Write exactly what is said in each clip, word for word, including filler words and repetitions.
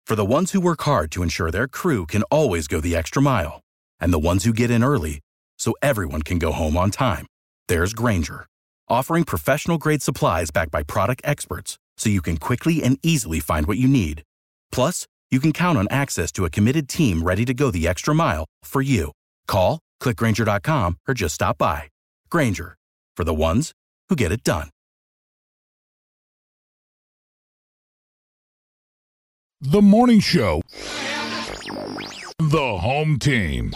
For the ones who work hard to ensure their crew can always go the extra mile, and the ones who get in early so everyone can go home on time, there's Grainger, offering professional-grade supplies backed by product experts so you can quickly and easily find what you need. Plus, you can count on access to a committed team ready to go the extra mile for you. Call, click Grainger dot com, or just stop by. Grainger, for the ones who get it done. The Morning Show. The home team.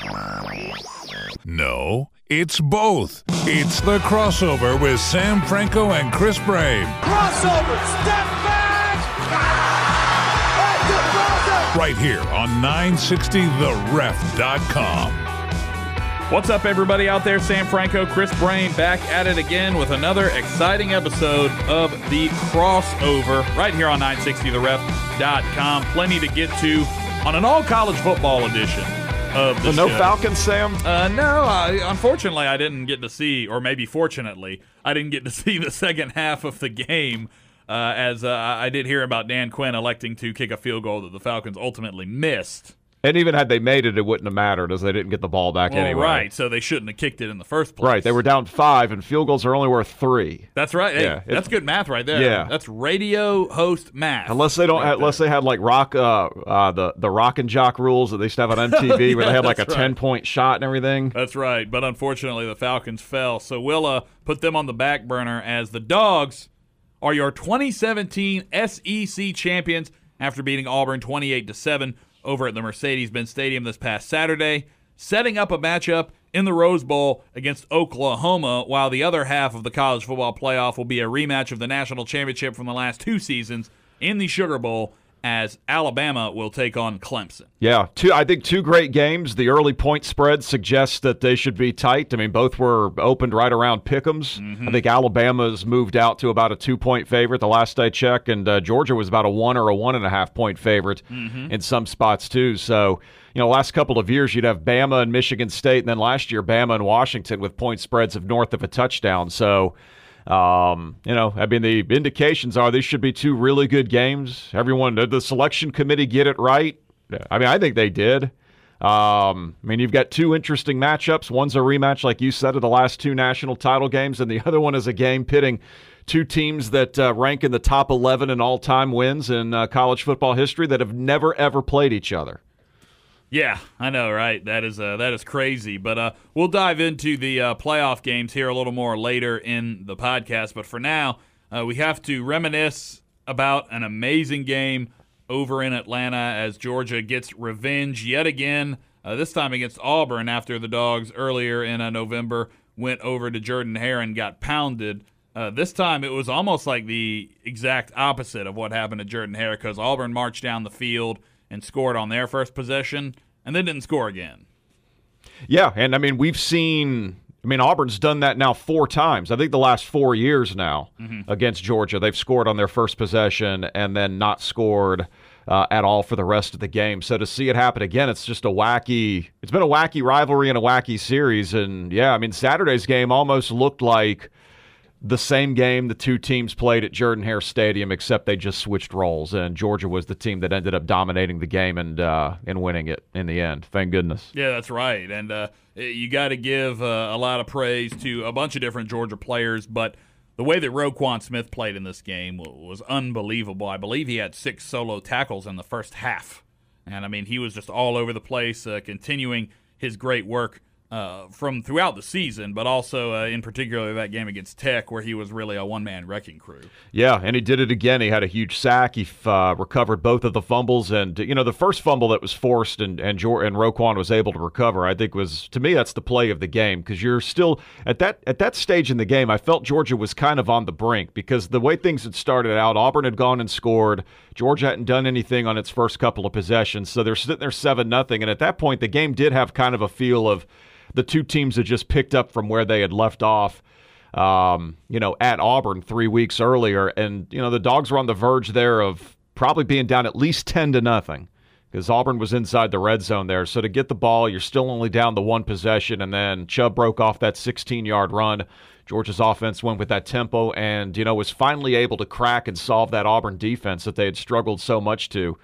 No, it's both. It's the Crossover with Sam Franco and Chris Brame. Crossover, step back! Ah! Right here on nine sixty the ref dot com. What's up, everybody out there? Sam Franco, Chris Brame, back at it again with another exciting episode of the Crossover right here on nine sixty the ref dot com. Plenty to get to on an all-college football edition of the so show. No Falcons, Sam? Uh, no, I, unfortunately, I didn't get to see, or maybe fortunately, I didn't get to see the second half of the game uh, as uh, I did hear about Dan Quinn electing to kick a field goal that the Falcons ultimately missed. And even had they made it, it wouldn't have mattered as they didn't get the ball back well, anyway. Right, so they shouldn't have kicked it in the first place. Right, they were down five, and field goals are only worth three. That's right. Hey, yeah, that's good math right there. Yeah, that's radio host math. Unless they don't, right have, unless they had like rock, uh, uh, the the rock and jock rules that they used to have on M T V, yeah, where they had like a right. ten point shot and everything. That's right. But unfortunately, the Falcons fell, so we'll uh, put them on the back burner as the Dogs are your twenty seventeen S E C champions after beating Auburn twenty-eight to seven. Over at the Mercedes-Benz Stadium this past Saturday, setting up a matchup in the Rose Bowl against Oklahoma, while the other half of the college football playoff will be a rematch of the national championship from the last two seasons in the Sugar Bowl, as Alabama will take on Clemson. Yeah, two. I think two great games. The early point spread suggests that they should be tight. I mean, both were opened right around pick'ems. Mm-hmm. I think Alabama's moved out to about a two-point favorite the last I checked, and uh, Georgia was about a one or a one-and-a-half-point favorite mm-hmm. in some spots, too. So, you know, last couple of years you'd have Bama and Michigan State, and then last year Bama and Washington with point spreads of north of a touchdown. So, Um, you know, I mean, the indications are these should be two really good games. Everyone, did the selection committee get it right? I mean, I think they did. Um, I mean, you've got two interesting matchups. One's a rematch, like you said, of the last two national title games, and the other one is a game pitting two teams that uh, rank in the top eleven in all-time wins in uh, college football history that have never, ever played each other. Yeah, I know, right? That is uh, that is crazy. But uh, we'll dive into the uh, playoff games here a little more later in the podcast. But for now, uh, we have to reminisce about an amazing game over in Atlanta as Georgia gets revenge yet again, uh, this time against Auburn after the Dogs earlier in uh, November went over to Jordan-Hare and got pounded. Uh, this time it was almost like the exact opposite of what happened to Jordan-Hare because Auburn marched down the field and scored on their first possession, and then didn't score again. Yeah, and I mean, we've seen, I mean, Auburn's done that now four times. I think the last four years now mm-hmm. against Georgia. They've scored on their first possession and then not scored uh, at all for the rest of the game. So to see it happen again, it's just a wacky, it's been a wacky rivalry and a wacky series. And yeah, I mean, Saturday's game almost looked like the same game the two teams played at Jordan-Hare Stadium, except they just switched roles, and Georgia was the team that ended up dominating the game and uh, and winning it in the end. Thank goodness. Yeah, that's right. And uh, you got to give uh, a lot of praise to a bunch of different Georgia players, but the way that Roquan Smith played in this game was unbelievable. I believe he had six solo tackles in the first half. And, I mean, he was just all over the place, uh, continuing his great work Uh, from throughout the season, but also uh, in particular that game against Tech where he was really a one-man wrecking crew. Yeah, and he did it again. He had a huge sack. He uh, recovered both of the fumbles. And, you know, the first fumble that was forced and and, jo- and Roquan was able to recover, I think was, to me, that's the play of the game because you're still, at that at that stage in the game, I felt Georgia was kind of on the brink because the way things had started out, Auburn had gone and scored. Georgia hadn't done anything on its first couple of possessions, so they're sitting there seven nothing. And at that point, the game did have kind of a feel of the two teams had just picked up from where they had left off, um, you know, at Auburn three weeks earlier. And, you know, the Dogs were on the verge there of probably being down at least ten to nothing because Auburn was inside the red zone there. So to get the ball, you're still only down the one possession. And then Chubb broke off that sixteen-yard run. Georgia's offense went with that tempo and, you know, was finally able to crack and solve that Auburn defense that they had struggled so much to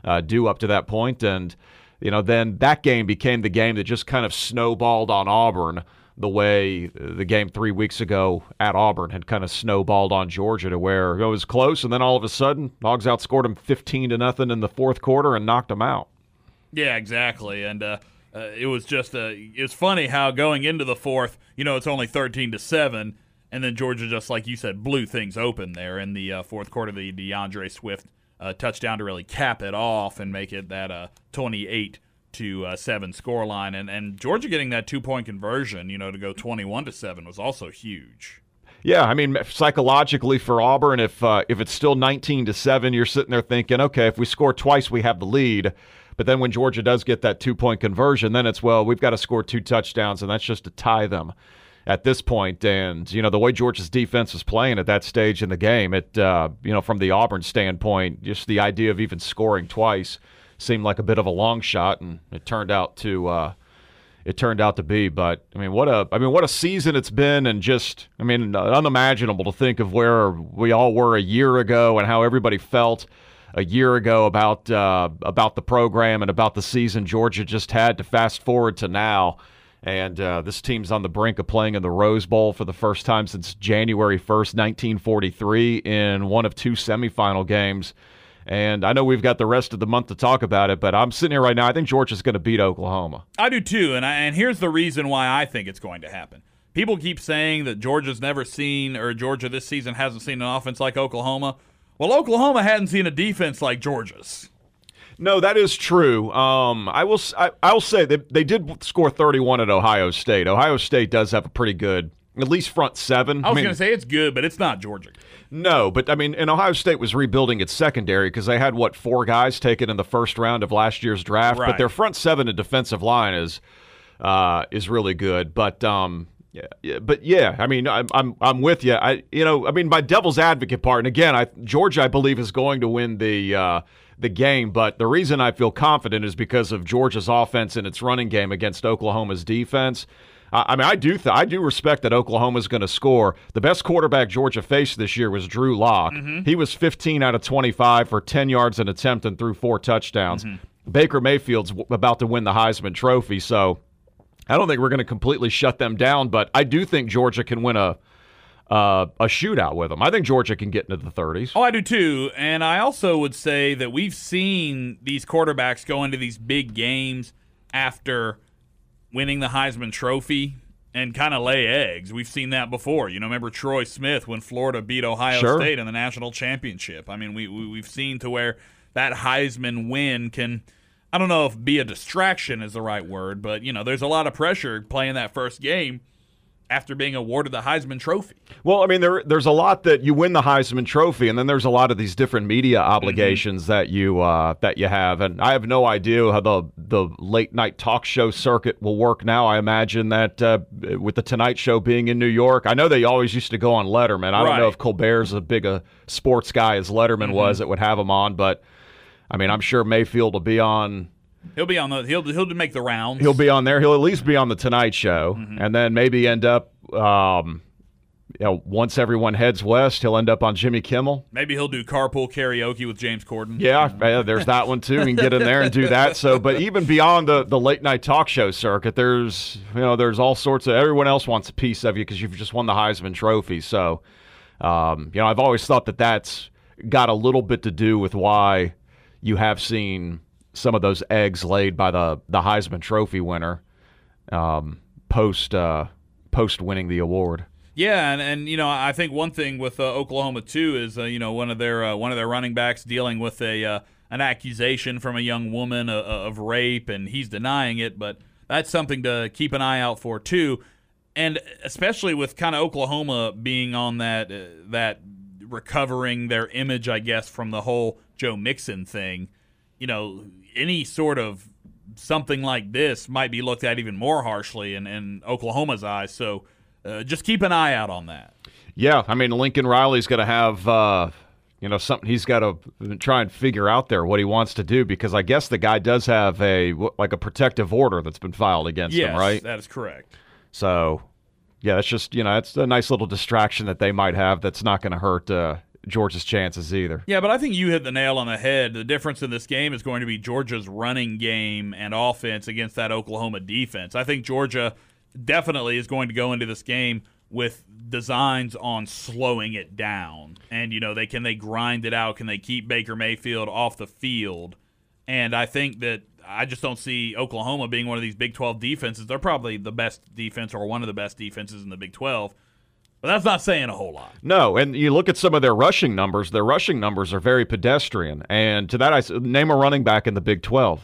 uh, do up to that point. And, you know, then that game became the game that just kind of snowballed on Auburn the way the game three weeks ago at Auburn had kind of snowballed on Georgia, to where it was close, and then all of a sudden, Hogs outscored them fifteen to nothing in the fourth quarter and knocked them out. Yeah, exactly. And uh, uh, it was just uh, it was funny how going into the fourth, you know, it's only thirteen to seven, and then Georgia, just like you said, blew things open there in the uh, fourth quarter. The DeAndre Swift uh, touchdown to really cap it off and make it that uh, twenty-eight to seven scoreline, and and Georgia getting that two point conversion, you know, to go twenty-one to seven was also huge. Yeah, I mean, psychologically for Auburn, if uh, if it's still nineteen to seven, you're sitting there thinking, okay, if we score twice, we have the lead. But then when Georgia does get that two point conversion, then it's, well, we've got to score two touchdowns, and that's just to tie them at this point. And you know, the way Georgia's defense is playing at that stage in the game, it uh, you know, from the Auburn standpoint, just the idea of even scoring twice seemed like a bit of a long shot, and it turned out to uh, it turned out to be. But I mean, what a I mean, what a season it's been, and just I mean, unimaginable to think of where we all were a year ago and how everybody felt a year ago about uh, about the program and about the season Georgia just had, to fast forward to now. And uh, this team's on the brink of playing in the Rose Bowl for the first time since January first, nineteen forty-three, in one of two semifinal games. And I know we've got the rest of the month to talk about it, but I'm sitting here right now. I think Georgia's going to beat Oklahoma. I do too, and I, and here's the reason why I think it's going to happen. People keep saying that Georgia's never seen, or Georgia this season hasn't seen an offense like Oklahoma. Well, Oklahoma hadn't seen a defense like Georgia's. No, that is true. Um, I will. I, I will say they they did score thirty-one at Ohio State. Ohio State does have a pretty good, at least front seven. I was I mean, going to say it's good, but it's not Georgia. No, but I mean, and Ohio State was rebuilding its secondary because they had, what, four guys taken in the first round of last year's draft. Right. But their front seven and defensive line is uh, is really good. But um, yeah, yeah, but yeah, I mean, I'm I'm I'm with you. I you know, I mean, my devil's advocate part, and again, I Georgia, I believe, is going to win the uh, the game. But the reason I feel confident is because of Georgia's offense and its running game against Oklahoma's defense. I mean, I do th- I do respect that Oklahoma's going to score. The best quarterback Georgia faced this year was Drew Lock. Mm-hmm. He was fifteen out of twenty-five for ten yards an attempt and threw four touchdowns. Mm-hmm. Baker Mayfield's w- about to win the Heisman Trophy, so I don't think we're going to completely shut them down, but I do think Georgia can win a uh, a shootout with them. I think Georgia can get into the thirties. Oh, I do too, and I also would say that we've seen these quarterbacks go into these big games after winning the Heisman Trophy and kind of lay eggs. We've seen that before. You know, remember Troy Smith when Florida beat Ohio sure. State in the national championship. I mean, we, we, we've seen to where that Heisman win can, I don't know if be a distraction is the right word, but, you know, there's a lot of pressure playing that first game after being awarded the Heisman Trophy. Well, I mean, there there's a lot that you win the Heisman Trophy, and then there's a lot of these different media obligations mm-hmm. that you uh, that you have, and I have no idea how the the late night talk show circuit will work now. I imagine that uh, with the Tonight Show being in New York, I know they always used to go on Letterman. I right. don't know if Colbert's as big a sports guy as Letterman mm-hmm. was that would have him on, but I mean, I'm sure Mayfield will be on. He'll be on the. He'll he'll make the rounds. He'll be on there. He'll at least be on the Tonight Show, mm-hmm. and then maybe end up. Um, you know, once everyone heads west, he'll end up on Jimmy Kimmel. Maybe he'll do carpool karaoke with James Corden. Yeah, uh, there's that one too. You can get in there and do that. So, but even beyond the, the late night talk show circuit, there's you know there's all sorts of everyone else wants a piece of you because you've just won the Heisman Trophy. So, um, you know, I've always thought that that's got a little bit to do with why you have seen some of those eggs laid by the the Heisman Trophy winner um, post uh, post winning the award. Yeah, and, and you know I think one thing with uh, Oklahoma too is uh, you know one of their uh, one of their running backs dealing with a uh, an accusation from a young woman uh, of rape, and he's denying it, but that's something to keep an eye out for too, and especially with kind of Oklahoma being on that uh, that recovering their image, I guess, from the whole Joe Mixon thing. You know, any sort of something like this might be looked at even more harshly in, in Oklahoma's eyes. So uh, just keep an eye out on that. Yeah, I mean, Lincoln Riley's going to have, uh, you know, something he's got to try and figure out there what he wants to do because I guess the guy does have a like a protective order that's been filed against yes, him, right? Yes, that is correct. So, yeah, that's just, you know, it's a nice little distraction that they might have that's not going to hurt uh, Georgia's chances either. Yeah, but I think you hit the nail on the head. The difference in this game is going to be Georgia's running game and offense against that Oklahoma defense. I think Georgia definitely is going to go into this game with designs on slowing it down. And, you know, they can they grind it out? Can they keep Baker Mayfield off the field? And I think that I just don't see Oklahoma being one of these Big twelve defenses. They're probably the best defense or one of the best defenses in the Big twelve. But that's not saying a whole lot. No, and you look at some of their rushing numbers. Their rushing numbers are very pedestrian. And to that, I name a running back in the Big twelve.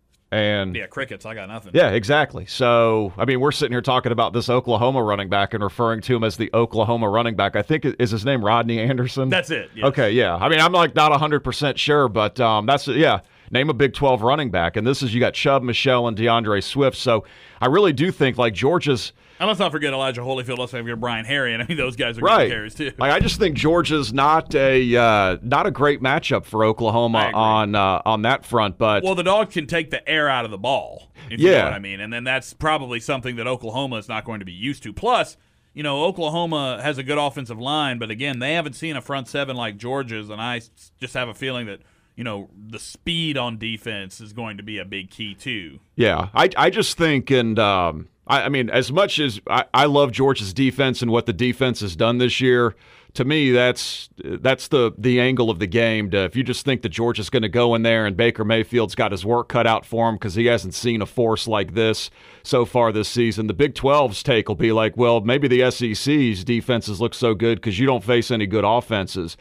And yeah, crickets. I got nothing. Yeah, exactly. So, I mean, we're sitting here talking about this Oklahoma running back and referring to him as the Oklahoma running back. I think, is his name Rodney Anderson? That's it. Yes. Okay, yeah. I mean, I'm like not one hundred percent sure, but um, that's, yeah. Name a Big twelve running back. And this is, you got Chubb, Michelle, and DeAndre Swift. So I really do think, like, Georgia's. And let's not forget Elijah Holyfield. Let's not forget Brian Harry. And I mean, those guys are right. good carries, too. Like, I just think Georgia's not a uh, not a great matchup for Oklahoma on uh, on that front. But well, the Dogs can take the air out of the ball, if yeah. you know what I mean. And then that's probably something that Oklahoma is not going to be used to. Plus, you know, Oklahoma has a good offensive line, but, again, they haven't seen a front seven like Georgia's, and I just have a feeling that, you know, the speed on defense is going to be a big key, too. Yeah, I, I just think, and um, I, I mean, as much as I, I love Georgia's defense and what the defense has done this year, to me, that's that's the the angle of the game. To, if you just think that Georgia's going to go in there and Baker Mayfield's got his work cut out for him because he hasn't seen a force like this so far this season, the Big twelve's take will be like, well, maybe the S E C's defenses look so good because you don't face any good offenses.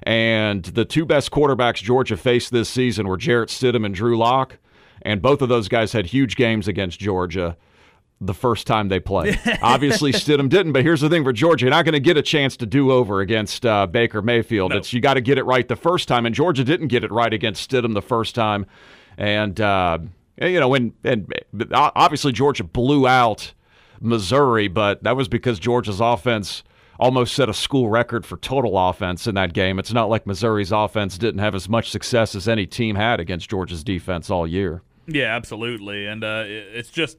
And the two best quarterbacks Georgia faced this season were Jarrett Stidham and Drew Lock, and both of those guys had huge games against Georgia the first time they played. Obviously, Stidham didn't, but here's the thing for Georgia. You're not going to get a chance to do over against uh, Baker Mayfield. No. It's you got to get it right the first time, and Georgia didn't get it right against Stidham the first time. And, uh, you know, when, and obviously Georgia blew out Missouri, but that was because Georgia's offense almost set a school record for total offense in that game. It's not like Missouri's offense didn't have as much success as any team had against Georgia's defense all year. Yeah, absolutely. And uh, it's just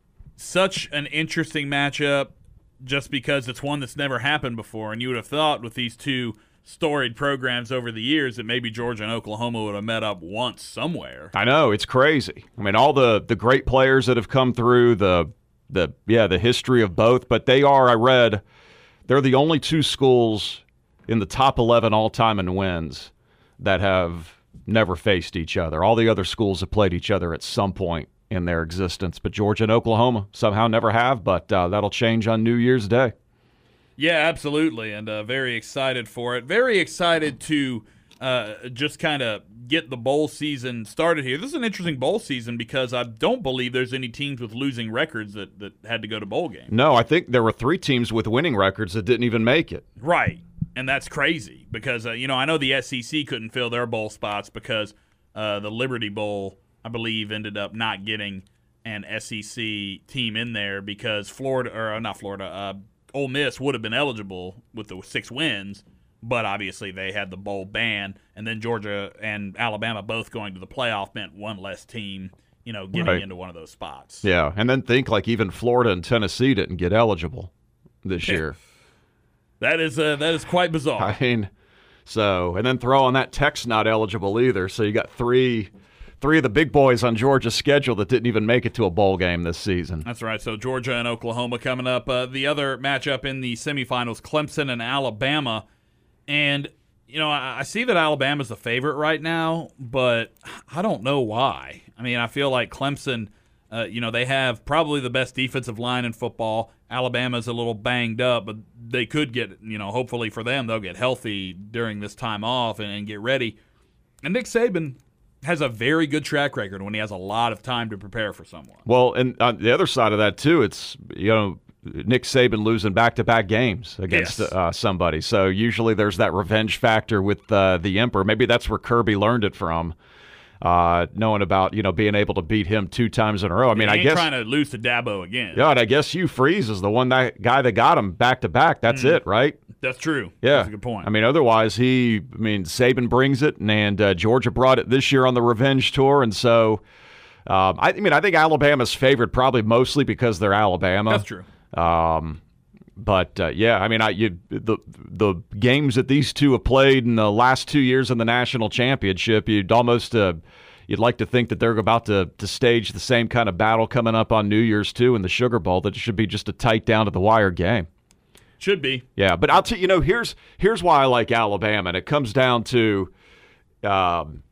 such an interesting matchup just because it's one that's never happened before. And you would have thought with these two storied programs over the years that maybe Georgia and Oklahoma would have met up once somewhere. I know, it's crazy. I mean, all the, the great players that have come through, the the yeah, the history of both, but they are, I read, they're the only two schools in the top eleven all-time in wins that have never faced each other. All the other schools have played each other at some point in their existence, but Georgia and Oklahoma somehow never have, but uh, that'll change on New Year's Day. Yeah, absolutely, and uh, very excited for it. Very excited to uh, just kind of get the bowl season started here. This is an interesting bowl season because I don't believe there's any teams with losing records that, that had to go to bowl games. No, I think there were three teams with winning records that didn't even make it. Right, and that's crazy because, uh, you know, I know the S E C couldn't fill their bowl spots because uh, the Liberty Bowl, I believe, ended up not getting an S E C team in there because Florida, or not Florida, uh, Ole Miss would have been eligible with the six wins, but obviously they had the bowl ban, and then Georgia and Alabama both going to the playoff meant one less team, you know, getting right. into one of those spots. Yeah, and then think like even Florida and Tennessee didn't get eligible this Yeah. year. That is uh, that is quite bizarre. I mean, so, and then throw on that Tech's not eligible either, so you got three three of the big boys on Georgia's schedule that didn't even make it to a bowl game this season. That's right. So Georgia and Oklahoma coming up. Uh, the other matchup in the semifinals, Clemson and Alabama. And, you know, I, I see that Alabama's the favorite right now, but I don't know why. I mean, I feel like Clemson, uh, you know, they have probably the best defensive line in football. Alabama's a little banged up, but they could get, you know, hopefully for them, they'll get healthy during this time off and, and get ready. And Nick Saban has a very good track record when he has a lot of time to prepare for someone. Well, and on the other side of that, too, it's, you know, Nick Saban losing back-to-back games against Yes. uh, somebody. So usually there's that revenge factor with uh, the Emperor. Maybe that's where Kirby learned it from, uh, knowing about, you know, being able to beat him two times in a row. I mean, he I ain't guess trying to lose to Dabo again. Yeah, and I guess Hugh Freeze is the one that guy that got him back-to-back. That's Mm. it, right? That's true. Yeah. That's a good point. I mean, otherwise, he, I mean, Saban brings it, and, and uh, Georgia brought it this year on the revenge tour, and so, um, I, I mean, I think Alabama's favored probably mostly because they're Alabama. That's true. Um, but uh, yeah, I mean, I you the the games that these two have played in the last two years in the national championship, you'd almost uh, you'd like to think that they're about to to stage the same kind of battle coming up on New Year's too in the Sugar Bowl. That it should be just a tight down to the wire game. Should be. Yeah, but I'll tell you, you know, here's here's why I like Alabama, and it comes down to um,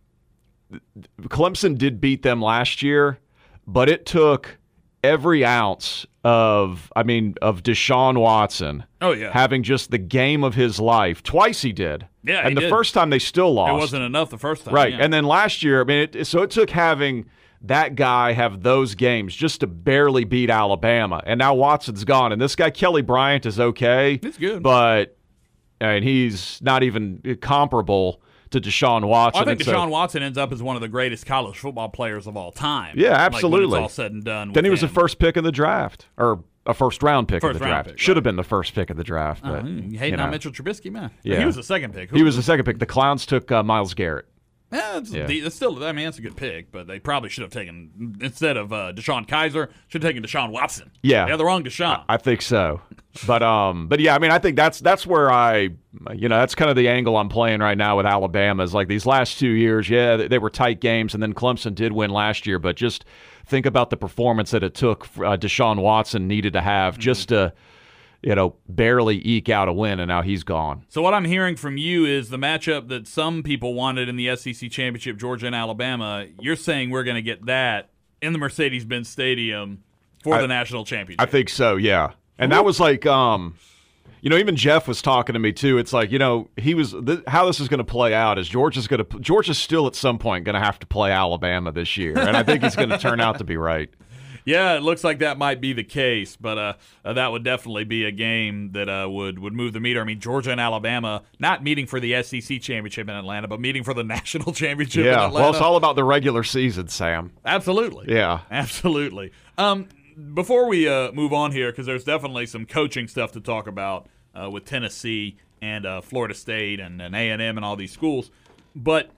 Clemson did beat them last year, but it took every ounce of, I mean, of Deshaun Watson. Oh, yeah. Having just the game of his life. Twice he did. Yeah, And he the did. first time they still lost. It wasn't enough the first time. Right. Yeah. And then last year, I mean, it, so it took having that guy have those games just to barely beat Alabama. And now Watson's gone. And this guy, Kelly Bryant, is okay. He's good. But, I mean, he's not even comparable to Deshaun Watson. Well, I think And so- Deshaun Watson ends up as one of the greatest college football players of all time. Yeah, Like, absolutely. when it's all said and done. Then he with was the him. first pick of the draft, or a first round pick First of the round draft. pick, Should have right. been the first pick of the draft. Oh, But, you hating you know. on Mitchell Trubisky, man? Yeah. He was the second pick. Who He was the second pick. The Clowns took uh, Myles Garrett. Yeah, it's, Yeah. the- it's still. I mean, that's a good pick, but they probably should have taken instead of uh, Deshaun Kaiser. Should have taken Deshaun Watson. Yeah. they had the wrong Deshaun. I think so. But um, but yeah, I mean, I think that's that's where I, you know, that's kind of the angle I'm playing right now with Alabama. Is like these last two years, yeah, they, they were tight games, and then Clemson did win last year. But just think about the performance that it took uh, Deshaun Watson needed to have Mm-hmm. just to, you know, barely eke out a win, and now he's gone. So what I'm hearing from you is the matchup that some people wanted in the S E C championship, Georgia and Alabama. You're saying we're going to get that in the Mercedes-Benz Stadium for I- the national championship. I think so, yeah. And that was like, um, you know, even Jeff was talking to me too. It's like, you know, he was th- how this is going to play out is Georgia's going to Georgia's still at some point going to have to play Alabama this year, and I think he's going to turn out to be right. Yeah, it looks like that might be the case, but uh, uh, that would definitely be a game that uh, would would move the meter. I mean, Georgia and Alabama not meeting for the S E C championship in Atlanta, but meeting for the national championship in Yeah, Atlanta. well, it's all about the regular season, Sam. Absolutely. Yeah. Absolutely. Um, before we uh, move on here, because there's definitely some coaching stuff to talk about uh, with Tennessee and uh, Florida State and, and A and M and all these schools, but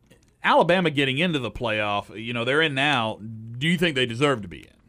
Alabama getting into the playoff, you know, they're in now. Do you think they deserve to be in?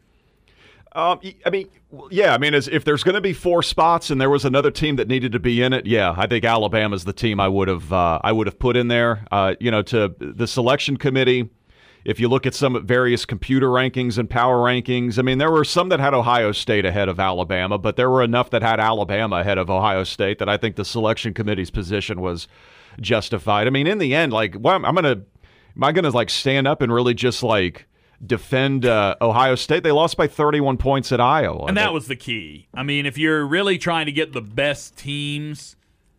Um, I mean, yeah, I mean, as, if there's going to be four spots and there was another team that needed to be in it, yeah, I think Alabama's the team I would have uh, I would have put in there. Uh, you know, to the selection committee. If you look at some various computer rankings and power rankings, I mean, there were some that had Ohio State ahead of Alabama, but there were enough that had Alabama ahead of Ohio State that I think the selection committee's position was justified. I mean, in the end, like, well, I'm gonna, am I gonna like stand up and really just like defend uh, Ohio State? They lost by thirty-one points at Iowa, And that was the key. I mean, if you're really trying to get the best teams,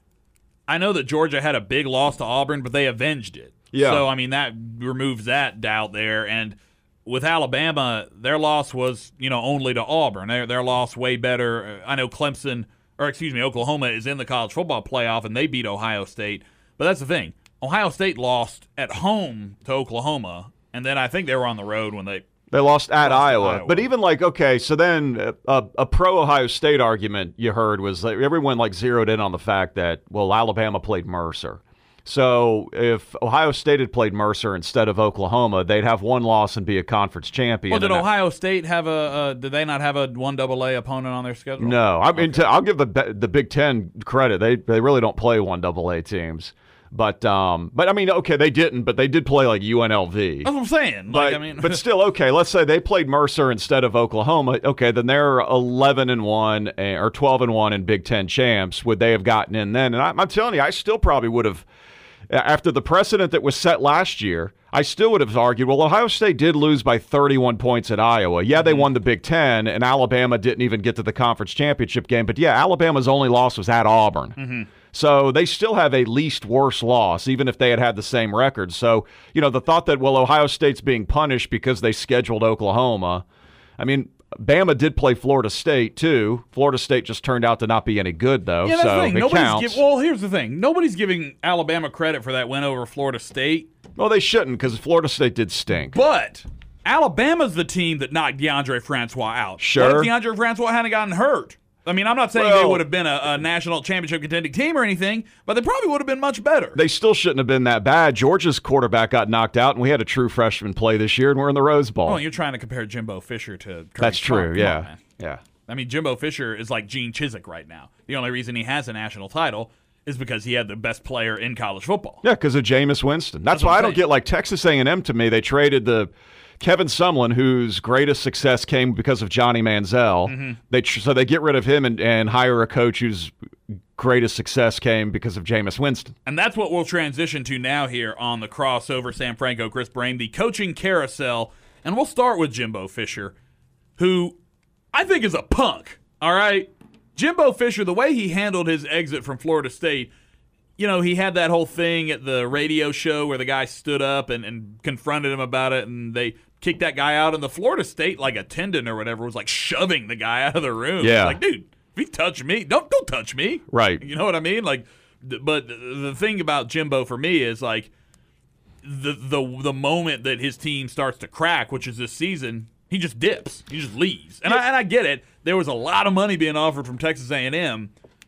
I know that Georgia had a big loss to Auburn, but they avenged it. Yeah. So, I mean, that removes that doubt there. And with Alabama, their loss was, you know, only to Auburn. Their, their loss way better. I know Clemson, or excuse me, Oklahoma is in the college football playoff, and they beat Ohio State. But that's the thing. Ohio State lost at home to Oklahoma, and then I think they were on the road when they They lost at Lost to Iowa. Iowa. But even like, okay, so then uh, a, a pro-Ohio State argument you heard was like everyone like zeroed in on the fact that, well, Alabama played Mercer. So if Ohio State had played Mercer instead of Oklahoma, they'd have one loss and be a conference champion. Well, did And I- Ohio State have a? Uh, did they not have a one double A opponent on their schedule? No, I mean, to, I'll give the the Big Ten credit. They they really don't play one double A teams. But um, but I mean, okay, they didn't, but they did play like U N L V. That's what I'm saying. But, Like, I mean, but still, okay. Let's say they played Mercer instead of Oklahoma. Okay, then they're eleven and one eh, or twelve and one in Big Ten champs. Would they have gotten in then? And I, I'm telling you, I still probably would have. After the precedent that was set last year, I still would have argued, well, Ohio State did lose by thirty-one points at Iowa. Yeah, they won the Big Ten, and Alabama didn't even get to the conference championship game. But yeah, Alabama's only loss was at Auburn. Mm-hmm. So they still have a least worse loss, even if they had had the same record. So, you know, the thought that, well, Ohio State's being punished because they scheduled Oklahoma. I mean, Bama did play Florida State, too. Florida State just turned out to not be any good, though. yeah, that's so the thing. it Nobody's counts. give, well, here's the thing. Nobody's giving Alabama credit for that win over Florida State, Well, they shouldn't because Florida State did stink. but Alabama's the team that knocked DeAndre Francois out. Sure. What if DeAndre Francois hadn't gotten hurt? I mean, I'm not saying they Well- would have been a, a national championship contending team or anything, but they probably would have been much better. They still shouldn't have been that bad. Georgia's quarterback got knocked out, and we had a true freshman play this year, and we're in the Rose Bowl. Well, you're trying to compare Jimbo Fisher to Curtis That's Clark. true, Come on, yeah. man. Yeah. I mean, Jimbo Fisher is like Gene Chizik right now. The only reason he has a national title is because he had the best player in college football. Yeah, because of Jameis Winston. That's, That's why I don't get, like, Texas A and M to me. They traded the Kevin Sumlin, whose greatest success came because of Johnny Manziel. Mm-hmm. They So they get rid of him and, and hire a coach whose greatest success came because of Jameis Winston. And that's what we'll transition to now here on the crossover. Sam Franco, Chris Brame, the coaching carousel. And we'll start with Jimbo Fisher, who I think is a punk, all right? Jimbo Fisher, the way he handled his exit from Florida State, you know, he had that whole thing at the radio show where the guy stood up and, and confronted him about it, and they kicked that guy out, and the Florida State, like, attendant or whatever was, like, shoving the guy out of the room. Yeah. Like, dude, if you touch me, don't don't touch me. Right. You know what I mean? Like, but the thing about Jimbo for me is, like, the the the moment that his team starts to crack, which is this season, he just dips. He just leaves. And, I, and I get it. There was a lot of money being offered from Texas A and M,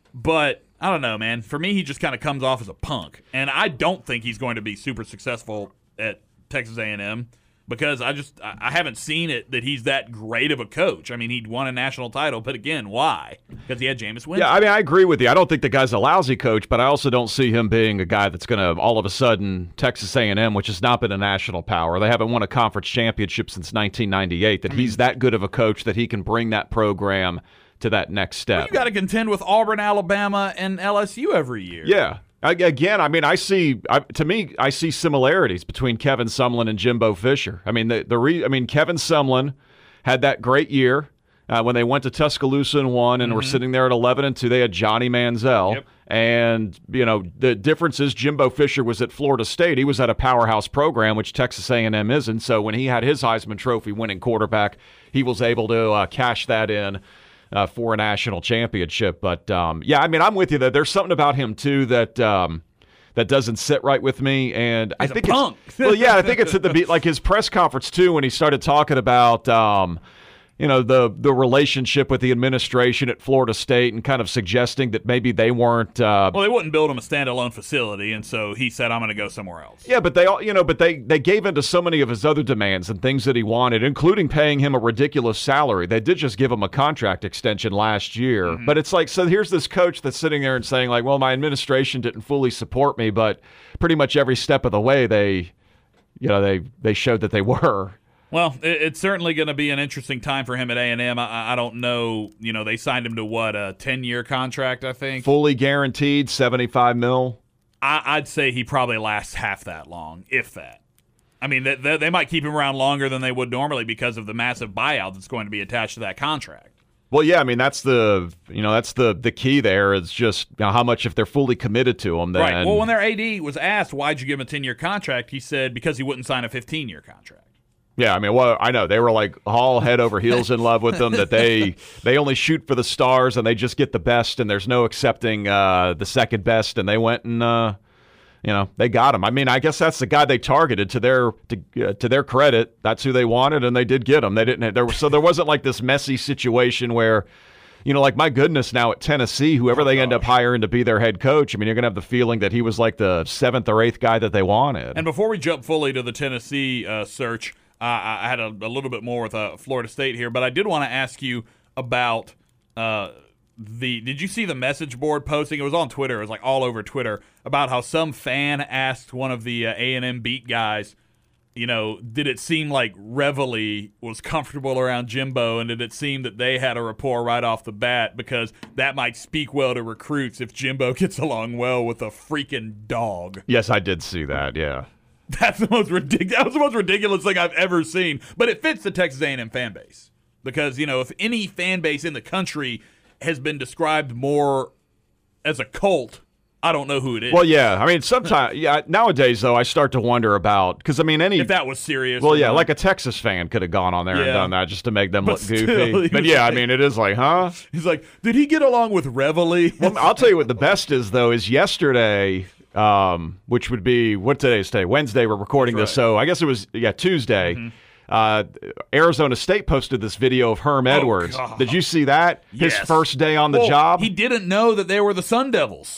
but I don't know, man. For me, he just kind of comes off as a punk. And I don't think he's going to be super successful at Texas A and M because I just I haven't seen it that he's that great of a coach. I mean, he won a national title, but again, why? Because he had Jameis Winston. Yeah, I mean, I agree with you. I don't think the guy's a lousy coach, but I also don't see him being a guy that's going to all of a sudden Texas A and M, which has not been a national power. They haven't won a conference championship since nineteen ninety-eight. That he's that good of a coach that he can bring that program to that next step. Well, you got to contend with Auburn, Alabama, and L S U every year. Yeah. Again, I mean, I see. I, to me, I see similarities between Kevin Sumlin and Jimbo Fisher. I mean, the the re, I mean, Kevin Sumlin had that great year uh, when they went to Tuscaloosa and won, and mm-hmm. were sitting there at eleven and two. They had Johnny Manziel, yep. and you know the difference is Jimbo Fisher was at Florida State. He was at a powerhouse program, which Texas A and M isn't. So when he had his Heisman Trophy winning quarterback, he was able to uh, cash that in. Uh, for a national championship. But, um, yeah, I mean, I'm with you that there's something about him, too, that um, that doesn't sit right with me. And He's I think a punk. it's – well, yeah, I think it's at the beat, like his press conference, too, when he started talking about um, – you know, the the relationship with the administration at Florida State and kind of suggesting that maybe they weren't uh, well, they wouldn't build him a standalone facility, and so he said, I'm going to go somewhere else. Yeah, but they all, you know, but they, they gave in to so many of his other demands and things that he wanted, including paying him a ridiculous salary. They did just give him a contract extension last year. Mm-hmm. But it's like, so here's this coach that's sitting there and saying, like, well, my administration didn't fully support me, but pretty much every step of the way they, you know, they, they showed that they were. Well, it's certainly going to be an interesting time for him at A and M. I, I don't know. You know, they signed him to what, a ten-year contract, I think? Fully guaranteed, seventy-five mil. I, I'd say he probably lasts half that long, if that. I mean, they, they, they might keep him around longer than they would normally because of the massive buyout that's going to be attached to that contract. Well, yeah, I mean, that's the you know that's the the key there is just you know, how much if they're fully committed to him. Then. Right. Well, when their A D was asked, why'd you give him a ten-year contract, he said because he wouldn't sign a fifteen-year contract. Yeah, I mean, well, I know they were like all head over heels in love with them. That they they only shoot for the stars and they just get the best, and there's no accepting uh, the second best. And they went and uh, you know they got him. I mean, I guess that's the guy they targeted. To their to, uh, to their credit, that's who they wanted, and they did get him. They didn't. There was, so there wasn't like this messy situation where. You know, like, my goodness, now at Tennessee, whoever oh, they gosh. end up hiring to be their head coach, I mean, you're going to have the feeling that he was like the seventh or eighth guy that they wanted. And before we jump fully to the Tennessee uh, search, uh, I had a, a little bit more with uh, Florida State here, but I did want to ask you about uh, the – did you see the message board posting? It was on Twitter. It was like all over Twitter about how some fan asked one of the uh, A and M beat guys, you know, did it seem like Reveille was comfortable around Jimbo, and did it seem that they had a rapport right off the bat? Because that might speak well to recruits if Jimbo gets along well with a freaking dog. Yes, I did see that, yeah. That's the most ridiculous. That was the most ridiculous thing I've ever seen. But it fits the Texas A and M fan base. Because, you know, if any fan base in the country has been described more as a cult, I don't know who it is. Well, yeah. I mean, sometimes, yeah. Nowadays, though, I start to wonder about because I mean, any if that was serious. Well, yeah, not. Like a Texas fan could have gone on there yeah. and done that just to make them but look still, goofy. But yeah, like, I mean, it is like, huh? He's like, did he get along with Reveille? Well, I'll tell you what the best is though is yesterday, um, which would be what today's day, Wednesday. We're recording That's this, right. so I guess it was yeah Tuesday. Mm-hmm. Uh, Arizona State posted this video of Herm Edwards. Oh, Did you see that? Yes. His first day on the well, job. He didn't know that they were the Sun Devils.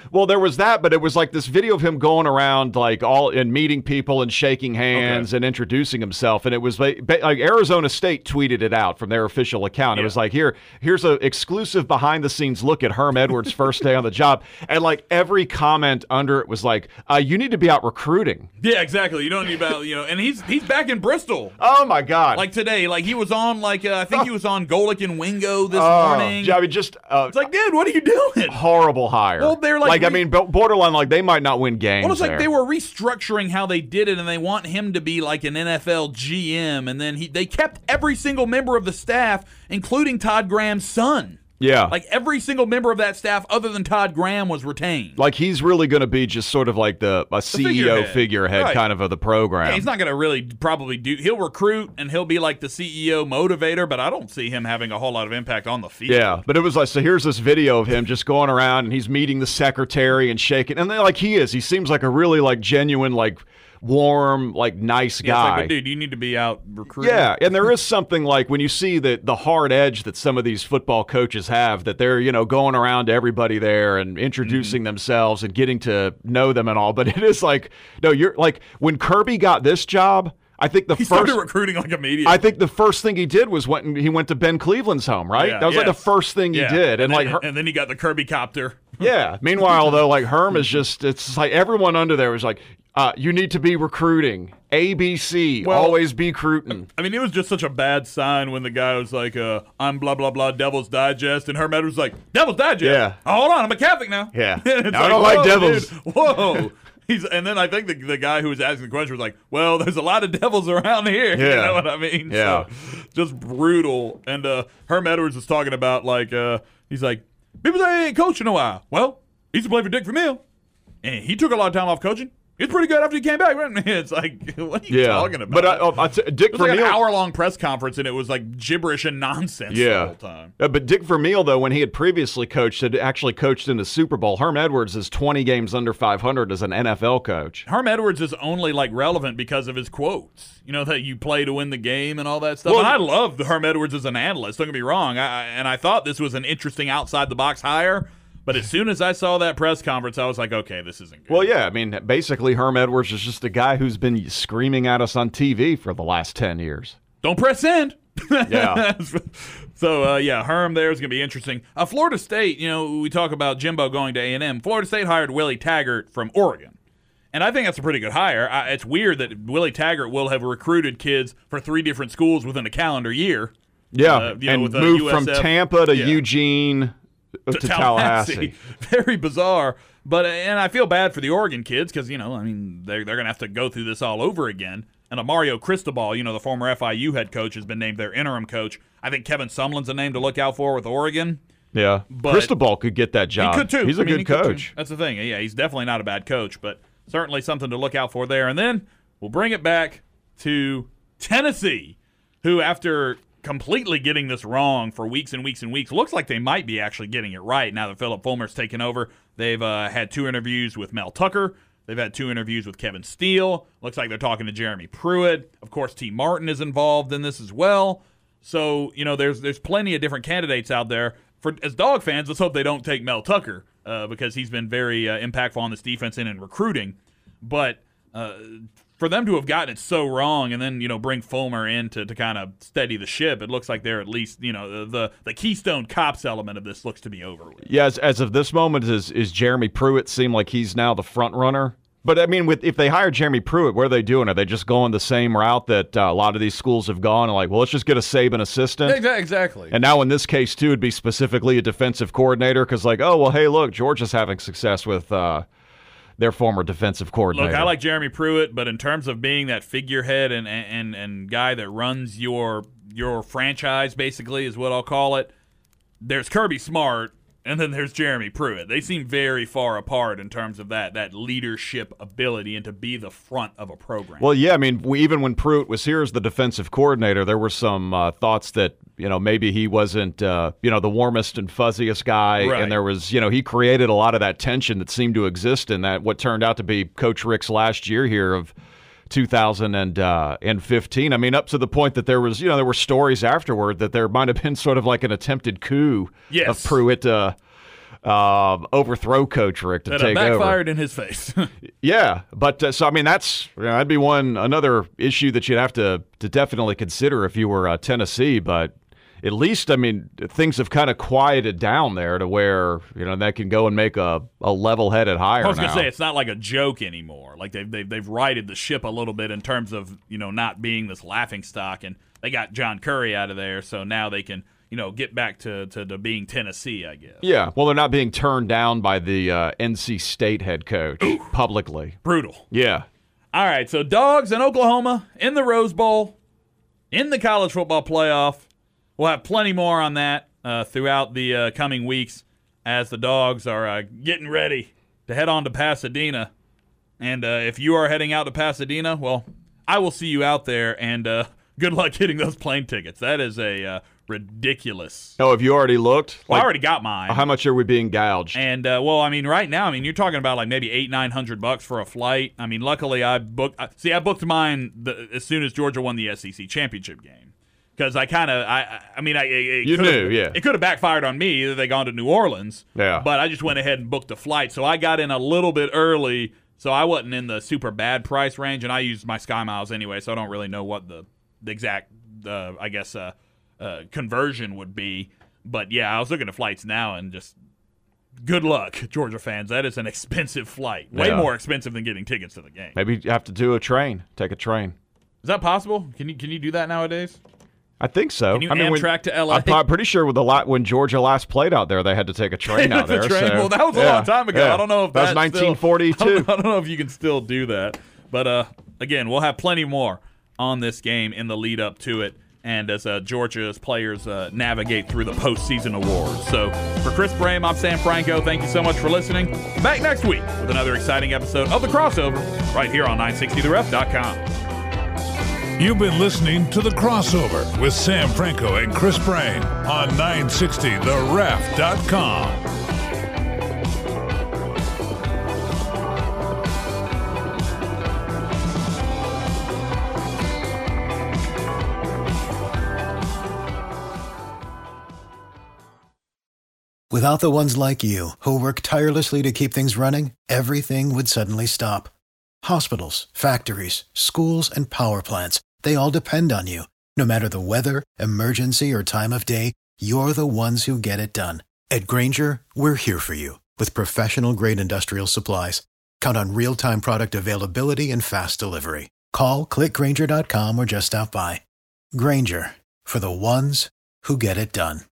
Well, there was that, but it was like this video of him going around like all and meeting people and shaking hands okay. and introducing himself. And it was like, like Arizona State tweeted it out from their official account. Yeah. It was like, here, here's an exclusive behind the scenes look at Herm Edwards' first day on the job. And like every comment under it was like, uh, you need to be out recruiting. Yeah, exactly. You don't need about, you know, and he's he's back in Bristol. Oh my God. Like today, like he was on like, uh, I think oh. he was on Golic and Wingo this oh. morning. I mean, just, uh, it's like, dude, what are you doing? Horrible hire. Well, they're like, like re- I mean, borderline, like they might not win games. Well, it's like there. they were restructuring how they did it, and they want him to be like an N F L G M, and then he they kept every single member of the staff, including Todd Graham's son. Yeah. Like every single member of that staff other than Todd Graham was retained. Like he's really going to be just sort of like the a C E O the figurehead, figurehead right. kind of of the program. Yeah, he's not going to really probably do – he'll recruit and he'll be like the C E O motivator, but I don't see him having a whole lot of impact on the field. Yeah, but it was like – so here's this video of him just going around and he's meeting the secretary and shaking – and then like he is. He seems like a really like genuine like – warm, like nice yeah, guy. It's like, dude, you need to be out recruiting. Yeah, and there is something like when you see the the hard edge that some of these football coaches have, that they're you know going around to everybody there and introducing mm-hmm. themselves and getting to know them and all. But it is like, no, you're like when Kirby got this job. I think the he first started recruiting like immediately. I think the first thing he did was went he went to Ben Cleveland's home, right? Yeah, that was yes. like the first thing yeah. he did, and, and like then, and then he got the Kirby copter. Yeah. Meanwhile, though, like Herm is just it's like everyone under there was like, uh, you need to be recruiting. A B C, well, always be recruiting. I mean, it was just such a bad sign when the guy was like, uh, I'm blah, blah, blah, Devil's Digest, and Herm Edwards was like, Devil's Digest? Yeah. Oh, hold on, I'm a Catholic now. Yeah. I like, don't like devils. Dude, whoa. He's, and then I think the, the guy who was asking the question was like, well, there's a lot of devils around here. Yeah. You know what I mean? Yeah. So, just brutal. And uh, Herm Edwards was talking about, like, uh, he's like, people say he ain't coaching a while. Well, he used to play for Dick Vermeil, and he took a lot of time off coaching. He was pretty good after he came back. Right? It's like, what are you yeah. talking about? But I, uh, I t- Dick it was Vermeil, like an hour-long press conference, and it was like gibberish and nonsense yeah. the whole time. Uh, but Dick Vermeil, though, when he had previously coached, had actually coached in the Super Bowl. Herm Edwards is twenty games under five hundred as an N F L coach. Herm Edwards is only like relevant because of his quotes. You know, that you play to win the game and all that stuff. Well, and I love Herm Edwards as an analyst. Don't get me wrong. I, and I thought this was an interesting outside-the-box hire. But as soon as I saw that press conference, I was like, okay, this isn't good. Well, yeah, I mean, basically Herm Edwards is just a guy who's been screaming at us on T V for the last ten years. Don't press send. Yeah. so, uh, yeah, Herm there is going to be interesting. Uh, Florida State, you know, we talk about Jimbo going to A and M. Florida State hired Willie Taggart from Oregon. And I think that's a pretty good hire. I, it's weird that Willie Taggart will have recruited kids for three different schools within a calendar year. Yeah, uh, you know, and with moved from Tampa to yeah. Eugene to, to Tallahassee. Tallahassee. Very bizarre. But and I feel bad for the Oregon kids because, you know, I mean, they're, they're going to have to go through this all over again. And a Mario Cristobal, you know, the former F I U head coach, has been named their interim coach. I think Kevin Sumlin's a name to look out for with Oregon. Yeah. But Cristobal could get that job. He could, too. He's a I mean, good coach. That's the thing. Yeah, he's definitely not a bad coach, but certainly something to look out for there. And then we'll bring it back to Tennessee, who after completely getting this wrong for weeks and weeks and weeks, looks like they might be actually getting it right now that Philip Fulmer's taken over. They've uh, had two interviews with Mel Tucker. They've had two interviews with Kevin Steele. Looks like they're talking to Jeremy Pruitt. Of course, T. Martin is involved in this as well. So, you know, there's there's plenty of different candidates out there. For as Dog fans, let's hope they don't take Mel Tucker uh, because he's been very uh, impactful on this defense and in recruiting. But uh, for them to have gotten it so wrong and then, you know, bring Fulmer in to, to kind of steady the ship, it looks like they're at least, you know, the, the, the Keystone Cops element of this looks to be over with. Yeah, as, as of this moment, is is Jeremy Pruitt seem like he's now the front runner? But, I mean, with if they hire Jeremy Pruitt, what are they doing? Are they just going the same route that uh, a lot of these schools have gone? And like, well, let's just get a Saban assistant. Exactly. And now in this case, too, it'd be specifically a defensive coordinator because, like, oh, well, hey, look, Georgia's having success with uh, their former defensive coordinator. Look, I like Jeremy Pruitt, but in terms of being that figurehead and and, and guy that runs your your franchise, basically, is what I'll call it, there's Kirby Smart. And then there's Jeremy Pruitt. They seem very far apart in terms of that that leadership ability and to be the front of a program. Well, yeah, I mean, we, even when Pruitt was here as the defensive coordinator, there were some uh, thoughts that, you know, maybe he wasn't, uh, you know, the warmest and fuzziest guy. Right. And there was, you know, he created a lot of that tension that seemed to exist in that what turned out to be Coach Rick's last year here of two thousand fifteen. I mean, up to the point that there was, you know, there were stories afterward that there might have been sort of like an attempted coup yes. of Pruitt uh, um, overthrow Coach Richt to that take over. backfired in his face. Yeah, but uh, so I mean that's you know, that'd be one another issue that you'd have to to definitely consider if you were uh, Tennessee. But at least I mean things have kind of quieted down there to where you know they can go and make a, a level-headed hire. I was now. gonna say it's not like a joke anymore. Like they've they've they've righted the ship a little bit in terms of you know not being this laughing stock, and they got John Curry out of there, so now they can. You know, get back to, to, to being Tennessee, I guess. Yeah, well, they're not being turned down by the uh, N C State head coach Ooh. publicly. Brutal. Yeah. All right, so Dogs in Oklahoma, in the Rose Bowl, in the college football playoff. We'll have plenty more on that uh, throughout the uh, coming weeks as the Dogs are uh, getting ready to head on to Pasadena. And uh, if you are heading out to Pasadena, well, I will see you out there, and uh, good luck getting those plane tickets. That is a uh, ridiculous. Oh, have you already looked? Well, like, I already got mine. How much are we being gouged? And uh, well, I mean, right now, I mean, you're talking about like maybe eight, nine hundred bucks for a flight. I mean, luckily, I booked. See, I booked mine the, as soon as Georgia won the S E C championship game because I kind of, I, I mean, I it you knew, yeah, it could have backfired on me. Either they gone to New Orleans, yeah, but I just went ahead and booked a flight, so I got in a little bit early, so I wasn't in the super bad price range, and I used my Sky Miles anyway, so I don't really know what the, the exact, uh, I guess. Uh, Uh, conversion would be, but yeah, I was looking at flights now and just good luck, Georgia fans. That is an expensive flight, way yeah. more expensive than getting tickets to the game. Maybe you have to do a train, take a train. Is that possible? Can you can you do that nowadays? I think so. Can you I mean, Amtrak when, to L A? I'm pretty sure with the lot when Georgia last played out there, they had to take a train out there. train. So, well, that was a yeah, long time ago. yeah. I don't know if that was nineteen forty-two. Still, I, don't, I don't know if you can still do that, but uh, again, we'll have plenty more on this game in the lead up to it. And as uh, Georgia's players uh, navigate through the postseason awards. So for Chris Brame, I'm Sam Franco. Thank you so much for listening. Back next week with another exciting episode of The Crossover right here on nine sixty the ref dot com. You've been listening to The Crossover with Sam Franco and Chris Brame on nine sixty the ref dot com. Without the ones like you, who work tirelessly to keep things running, everything would suddenly stop. Hospitals, factories, schools, and power plants, they all depend on you. No matter the weather, emergency, or time of day, you're the ones who get it done. At Grainger, we're here for you with professional-grade industrial supplies. Count on real-time product availability and fast delivery. Call, click Grainger dot com, or just stop by. Grainger, for the ones who get it done.